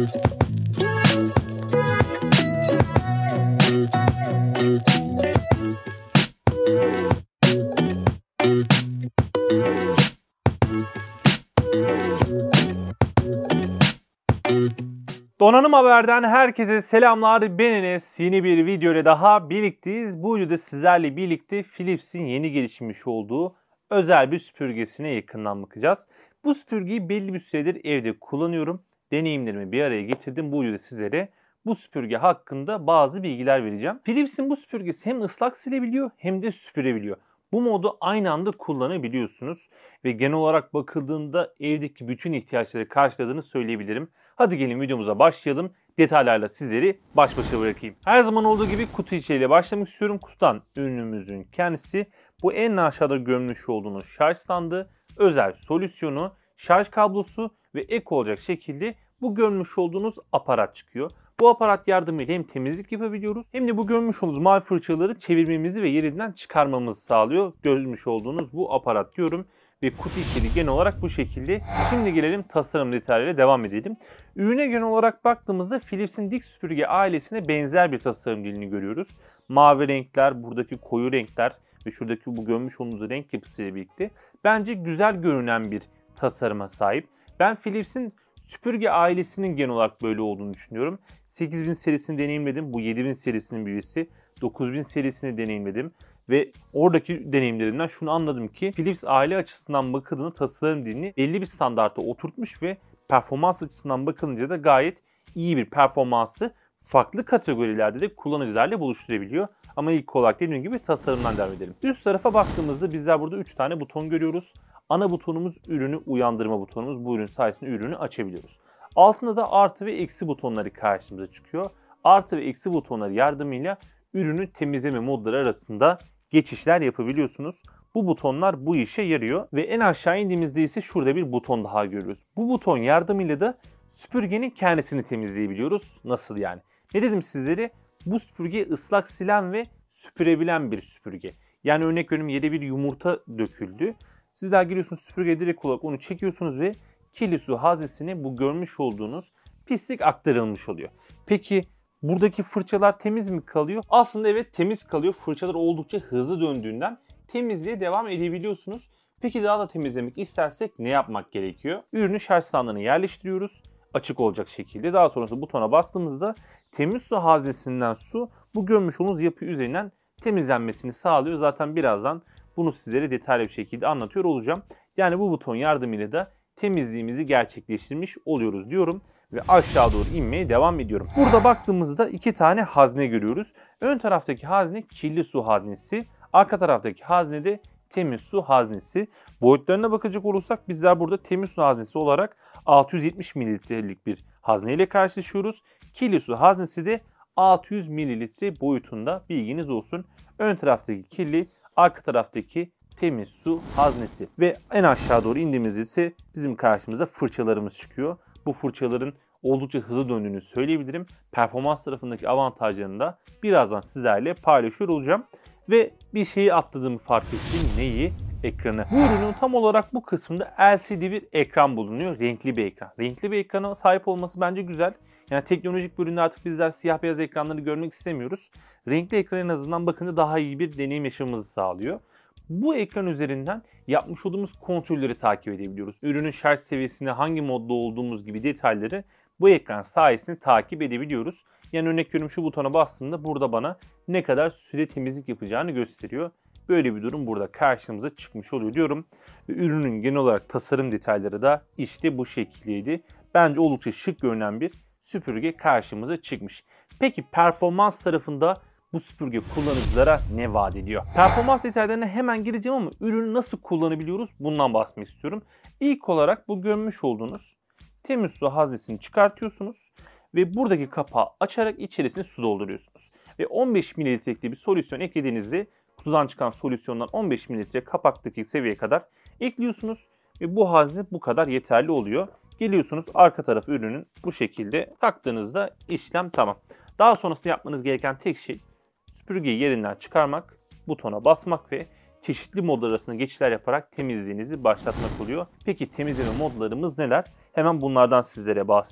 Donanım Haber'den herkese selamlar. Ben Enes. Yeni bir video ile daha birlikteyiz. Bu videoda sizlerle birlikte Philips'in yeni gelişmiş olduğu özel bir süpürgesine yakından bakacağız. Bu süpürgeyi belli bir süredir evde kullanıyorum. Deneyimlerimi bir araya getirdim. Bu videoda sizlere bu süpürge hakkında bazı bilgiler vereceğim. Philips'in bu süpürgesi hem ıslak silebiliyor hem de süpürebiliyor. Bu modu aynı anda kullanabiliyorsunuz ve genel olarak bakıldığında evdeki bütün ihtiyaçları karşıladığını söyleyebilirim. Hadi gelin videomuza başlayalım. Detaylarla sizleri baş başa bırakayım. Her zaman olduğu gibi kutu içeriğiyle başlamak istiyorum. Kutudan ürünümüzün kendisi, bu en aşağıda görmüş olduğunuz şarj sandığı, özel solüsyonu, şarj kablosu ve ek olacak şekilde bu görmüş olduğunuz aparat çıkıyor. Bu aparat yardımıyla hem temizlik yapabiliyoruz hem de bu görmüş olduğunuz mavi fırçaları çevirmemizi ve yerinden çıkarmamızı sağlıyor. Görmüş olduğunuz bu aparat diyorum ve kutu içeriği genel olarak bu şekilde. Şimdi gelelim tasarım detaylarıyla devam edelim. Ürüne genel olarak baktığımızda Philips'in dik süpürge ailesine benzer bir tasarım dilini görüyoruz. Mavi renkler, buradaki koyu renkler ve şuradaki bu görmüş olduğunuz renk yapısıyla birlikte bence güzel görünen bir tasarıma sahip. Ben Philips'in süpürge ailesinin genel olarak böyle olduğunu düşünüyorum. 8000 serisini deneyimledim. Bu 7000 serisinin bir üyesi. 9000 serisini deneyimledim. Ve oradaki deneyimlerimden şunu anladım ki Philips aile açısından bakıldığında tasarım dilini belli bir standarta oturtmuş ve performans açısından bakılınca da gayet iyi bir performansı farklı kategorilerde de kullanıcılarla buluşturabiliyor. Ama ilk olarak dediğim gibi tasarımdan devam edelim. Üst tarafa baktığımızda bizler burada 3 tane buton görüyoruz. Ana butonumuz ürünü uyandırma butonumuz. Bu ürün sayesinde ürünü açabiliyoruz. Altında da artı ve eksi butonları karşımıza çıkıyor. Artı ve eksi butonları yardımıyla ürünü temizleme modları arasında geçişler yapabiliyorsunuz. Bu butonlar bu işe yarıyor ve en aşağı indiğimizde ise şurada bir buton daha görüyoruz. Bu buton yardımıyla da süpürgenin kendisini temizleyebiliyoruz. Nasıl yani? Ne dedim sizlere? Bu süpürge ıslak silen ve süpürebilen bir süpürge. Yani örnek veriyorum, yere bir yumurta döküldü. Sizler geliyorsunuz süpürge direkt olarak onu çekiyorsunuz ve kirli su haznesine bu görmüş olduğunuz pislik aktarılmış oluyor. Peki buradaki fırçalar temiz mi kalıyor? Aslında evet, temiz kalıyor. Fırçalar oldukça hızlı döndüğünden temizliğe devam edebiliyorsunuz. Peki daha da temizlemek istersek ne yapmak gerekiyor? Ürünü şarj sandığına yerleştiriyoruz. Açık olacak şekilde. Daha sonrasında butona bastığımızda temiz su haznesinden su bu görmüş olduğunuz yapı üzerinden temizlenmesini sağlıyor. Zaten birazdan bunu sizlere detaylı bir şekilde anlatıyor olacağım. Yani bu buton yardımıyla da temizliğimizi gerçekleştirmiş oluyoruz diyorum ve aşağı doğru inmeye devam ediyorum. Burada baktığımızda 2 tane hazne görüyoruz. Ön taraftaki hazne kirli su haznesi, arka taraftaki hazne de temiz su haznesi. Boyutlarına bakacak olursak bizler burada temiz su haznesi olarak 670 mililitrelik bir hazneyle karşılaşıyoruz. Kirli su haznesi de 600 mililitre boyutunda, bilginiz olsun. Ön taraftaki kirli, arka taraftaki temiz su haznesi. Ve en aşağı doğru indiğimizde ise bizim karşımıza fırçalarımız çıkıyor. Bu fırçaların oldukça hızlı döndüğünü söyleyebilirim. Performans tarafındaki avantajlarını da birazdan sizlerle paylaşıyor olacağım. Ve bir şeyi atladığımı fark ettim. Neyi? Ekranı. Bu ürünün tam olarak bu kısmında LCD bir ekran bulunuyor. Renkli bir ekran. Renkli bir ekrana sahip olması bence güzel. Yani teknolojik bir üründe artık bizler siyah beyaz ekranları görmek istemiyoruz. Renkli ekran en azından bakınca daha iyi bir deneyim yaşamamızı sağlıyor. Bu ekran üzerinden yapmış olduğumuz kontrolleri takip edebiliyoruz. Ürünün şarj seviyesini, hangi modda olduğumuz gibi detayları bu ekran sayesinde takip edebiliyoruz. Yani örnek veriyorum, şu butona bastığımda burada bana ne kadar süre temizlik yapacağını gösteriyor. Böyle bir durum burada karşımıza çıkmış oluyor diyorum. Ve ürünün genel olarak tasarım detayları da işte bu şekildeydi. Bence oldukça şık görünen bir süpürge karşımıza çıkmış. Peki performans tarafında bu süpürge kullanıcılara ne vaat ediyor? Performans detaylarına hemen gireceğim ama ürünü nasıl kullanabiliyoruz bundan bahsetmek istiyorum. İlk olarak bu görmüş olduğunuz temiz su haznesini çıkartıyorsunuz ve buradaki kapağı açarak içerisine su dolduruyorsunuz. Ve 15 mililitrelik bir solüsyon eklediğinizde kutudan çıkan solüsyondan 15 mililitre kapaktaki seviyeye kadar ekliyorsunuz ve bu hazne bu kadar yeterli oluyor. Geliyorsunuz arka tarafı ürünün bu şekilde taktığınızda işlem tamam. Daha sonrasında yapmanız gereken tek şey süpürgeyi yerinden çıkarmak, butona basmak ve çeşitli modlar arasında geçişler yaparak temizliğinizi başlatmak oluyor. Peki temizleme modlarımız neler? Hemen bunlardan sizlere bahsedeyim.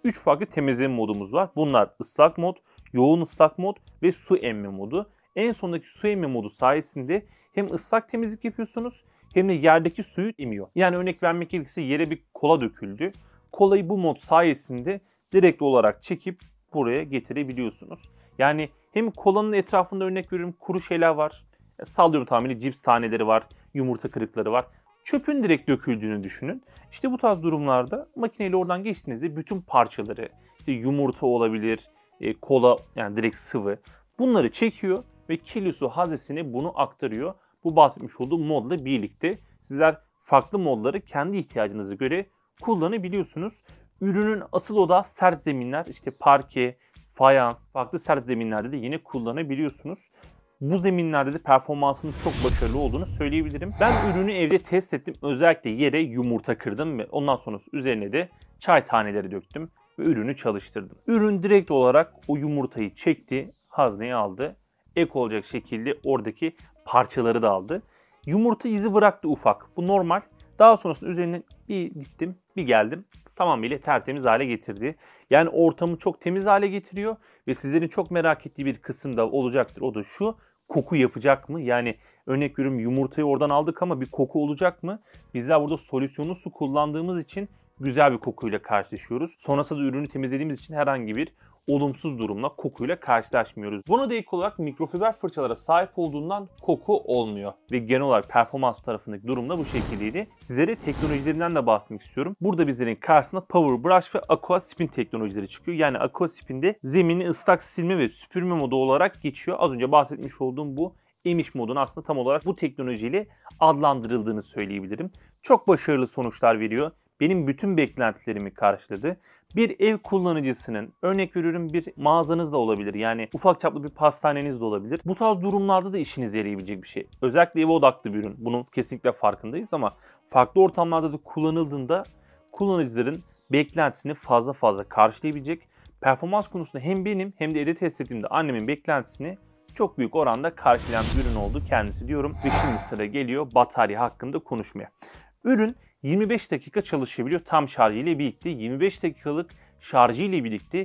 3 farklı temizleme modumuz var. Bunlar ıslak mod, yoğun ıslak mod ve su emme modu. En sondaki su emme modu sayesinde hem ıslak temizlik yapıyorsunuz hem de yerdeki suyu emiyor. Yani örnek vermek gerekirse yere bir kola döküldü. Kolayı bu mod sayesinde direkt olarak çekip buraya getirebiliyorsunuz. Yani hem kolanın etrafında örnek veriyorum kuru şeyler var. Sallıyorum tahmini cips taneleri var, yumurta kırıkları var. Çöpün direkt döküldüğünü düşünün. İşte bu tarz durumlarda makineyle oradan geçtiğinizde bütün parçaları, işte yumurta olabilir, kola yani direkt sıvı. Bunları çekiyor ve kirli su haznesine bunu aktarıyor. Bu bahsetmiş olduğum modla birlikte sizler farklı modları kendi ihtiyacınıza göre kullanabiliyorsunuz. Ürünün asıl odağı sert zeminler, işte parke, fayans, farklı sert zeminlerde de yine kullanabiliyorsunuz. Bu zeminlerde de performansının çok başarılı olduğunu söyleyebilirim. Ben ürünü evde test ettim. Özellikle yere yumurta kırdım ve ondan sonra üzerine de çay taneleri döktüm ve ürünü çalıştırdım. Ürün direkt olarak o yumurtayı çekti, hazneye aldı. Ek olacak şekilde oradaki parçaları da aldı. Yumurta izi bıraktı ufak. Bu normal. Daha sonrasında üzerine bir gittim, bir geldim. Tamamıyla tertemiz hale getirdi. Yani ortamı çok temiz hale getiriyor ve sizlerin çok merak ettiği bir kısım da olacaktır. O da şu: koku yapacak mı? Yani örnek veriyorum yumurtayı oradan aldık ama bir koku olacak mı? Bizler burada solüsyonlu su kullandığımız için güzel bir kokuyla karşılaşıyoruz. Sonrasında da ürünü temizlediğimiz için herhangi bir olumsuz durumla, kokuyla karşılaşmıyoruz. Buna da ek olarak mikrofiber fırçalara sahip olduğundan koku olmuyor. Ve genel olarak performans tarafındaki durum da bu şekildeydi. Sizlere teknolojilerinden de bahsetmek istiyorum. Burada bizlerin karşısına Power Brush ve Aqua Spin teknolojileri çıkıyor. Yani Aqua Spin'de zemini ıslak silme ve süpürme modu olarak geçiyor. Az önce bahsetmiş olduğum bu emiş modun aslında tam olarak bu teknolojiyle adlandırıldığını söyleyebilirim. Çok başarılı sonuçlar veriyor. Benim bütün beklentilerimi karşıladı. Bir ev kullanıcısının, örnek veriyorum bir mağazanız da olabilir. Yani ufak çaplı bir pastaneniz de olabilir. Bu tarz durumlarda da işinize yarayabilecek bir şey. Özellikle eve odaklı bir ürün. Bunun kesinlikle farkındayız ama farklı ortamlarda da kullanıldığında kullanıcıların beklentisini fazla karşılayabilecek. Performans konusunda hem benim hem de evde test ettiğimde annemin beklentisini çok büyük oranda karşılayan bir ürün oldu kendisi diyorum. Ve şimdi sıra geliyor batarya hakkında konuşmaya. Ürün 25 dakika çalışabiliyor tam şarjı ile birlikte. 25 dakikalık şarjı ile birlikte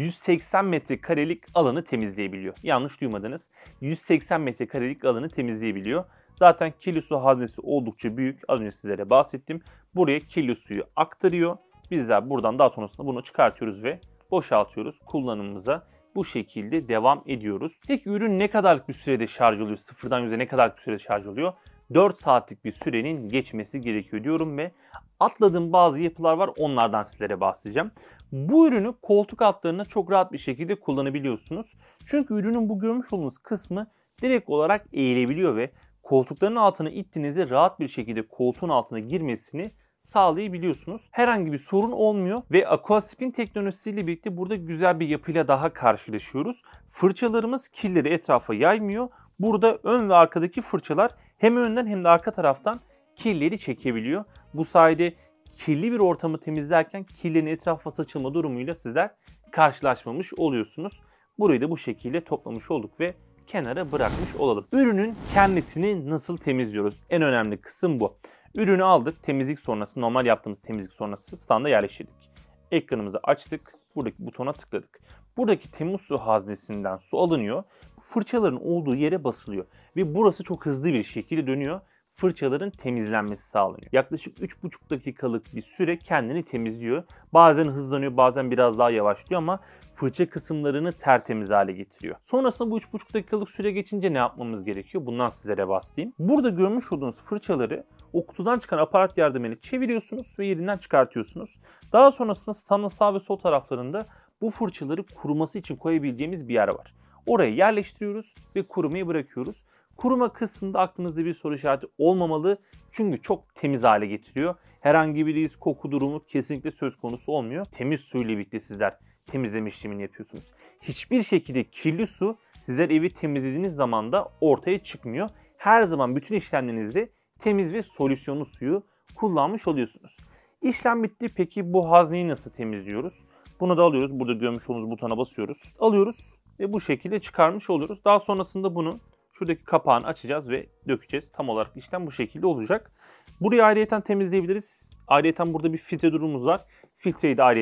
180 metrekarelik alanı temizleyebiliyor. Yanlış duymadınız. 180 metrekarelik alanı temizleyebiliyor. Zaten kirli su haznesi oldukça büyük. Az önce sizlere bahsettim. Buraya kirli suyu aktarıyor. Bizler buradan daha sonrasında bunu çıkartıyoruz ve boşaltıyoruz. Kullanımımıza bu şekilde devam ediyoruz. Peki ürün ne kadarlık bir sürede şarj oluyor? Sıfırdan 100'e ne kadarlık bir sürede şarj oluyor? 4 saatlik bir sürenin geçmesi gerekiyor diyorum ve atladığım bazı yapılar var, onlardan sizlere bahsedeceğim. Bu ürünü koltuk altlarına çok rahat bir şekilde kullanabiliyorsunuz. Çünkü ürünün bu görmüş olduğunuz kısmı direkt olarak eğilebiliyor ve koltukların altına ittiğinizde rahat bir şekilde koltuğun altına girmesini sağlayabiliyorsunuz. Herhangi bir sorun olmuyor ve Aquaspin teknolojisiyle birlikte burada güzel bir yapıyla daha karşılaşıyoruz. Fırçalarımız kirleri etrafa yaymıyor. Burada ön ve arkadaki fırçalar hem önden hem de arka taraftan kirleri çekebiliyor. Bu sayede kirli bir ortamı temizlerken kirlerin etrafa saçılma durumuyla sizler karşılaşmamış oluyorsunuz. Burayı da bu şekilde toplamış olduk ve kenara bırakmış olalım. Ürünün kendisini nasıl temizliyoruz? En önemli kısım bu. Ürünü aldık, temizlik sonrası, normal yaptığımız temizlik sonrası standa yerleştirdik. Ekranımızı açtık, buradaki butona tıkladık. Buradaki temiz su haznesinden su alınıyor, fırçaların olduğu yere basılıyor ve burası çok hızlı bir şekilde dönüyor. Fırçaların temizlenmesi sağlanıyor. Yaklaşık 3,5 dakikalık bir süre kendini temizliyor. Bazen hızlanıyor, bazen biraz daha yavaşlıyor ama fırça kısımlarını tertemiz hale getiriyor. Sonrasında bu 3,5 dakikalık süre geçince ne yapmamız gerekiyor? Bundan sizlere bahsedeyim. Burada görmüş olduğunuz fırçaları o kutudan çıkan aparat yardımıyla çeviriyorsunuz ve yerinden çıkartıyorsunuz. Daha sonrasında standın sağ ve sol taraflarında bu fırçaları kuruması için koyabileceğimiz bir yer var. Oraya yerleştiriyoruz ve kurumaya bırakıyoruz. Kuruma kısmında aklınızda bir soru işareti olmamalı. Çünkü çok temiz hale getiriyor. Herhangi bir iz, koku durumu kesinlikle söz konusu olmuyor. Temiz suyla birlikte sizler temizleme işlemini yapıyorsunuz. Hiçbir şekilde kirli su sizler evi temizlediğiniz zaman da ortaya çıkmıyor. Her zaman bütün işlemlerinizde temiz ve solüsyonlu suyu kullanmış oluyorsunuz. İşlem bitti. Peki bu hazneyi nasıl temizliyoruz? Bunu da alıyoruz. Burada görmüş olduğunuz butona basıyoruz. Alıyoruz ve bu şekilde çıkarmış oluyoruz. Daha sonrasında bunu şuradaki kapağını açacağız ve dökeceğiz. Tam olarak işlem bu şekilde olacak. Burayı ayrıyeten temizleyebiliriz. Ayrıyeten burada bir filtre durumumuz var. Filtreyi de ayrıyeten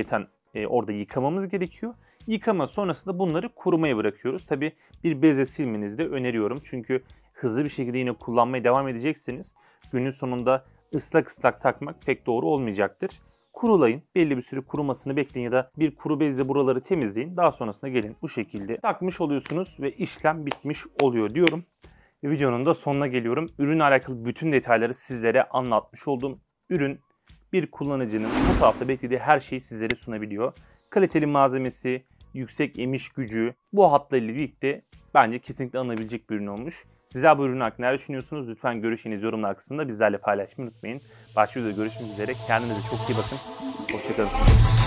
orada yıkamamız gerekiyor. Yıkama sonrasında bunları kurumaya bırakıyoruz. Tabii bir bezle silmenizi de öneriyorum. Çünkü hızlı bir şekilde yine kullanmaya devam edecekseniz günün sonunda ıslak ıslak takmak pek doğru olmayacaktır. Kurulayın. Belli bir süre kurumasını bekleyin ya da bir kuru bezle buraları temizleyin. Daha sonrasında gelin bu şekilde takmış oluyorsunuz ve işlem bitmiş oluyor diyorum. Videonun da sonuna geliyorum. Ürünle alakalı bütün detayları sizlere anlatmış oldum. Ürün bir kullanıcının bu tarafta beklediği her şeyi sizlere sunabiliyor. Kaliteli malzemesi, yüksek emiş gücü bu hatlarıyla birlikte bence kesinlikle alınabilecek bir ürün olmuş. Sizler bu ürün hakkında ne düşünüyorsunuz? Lütfen görüşlerinizi yorumlar kısmında bizlerle paylaşmayı unutmayın. Başka videoda görüşmek üzere. Kendinize çok iyi bakın. Hoşçakalın.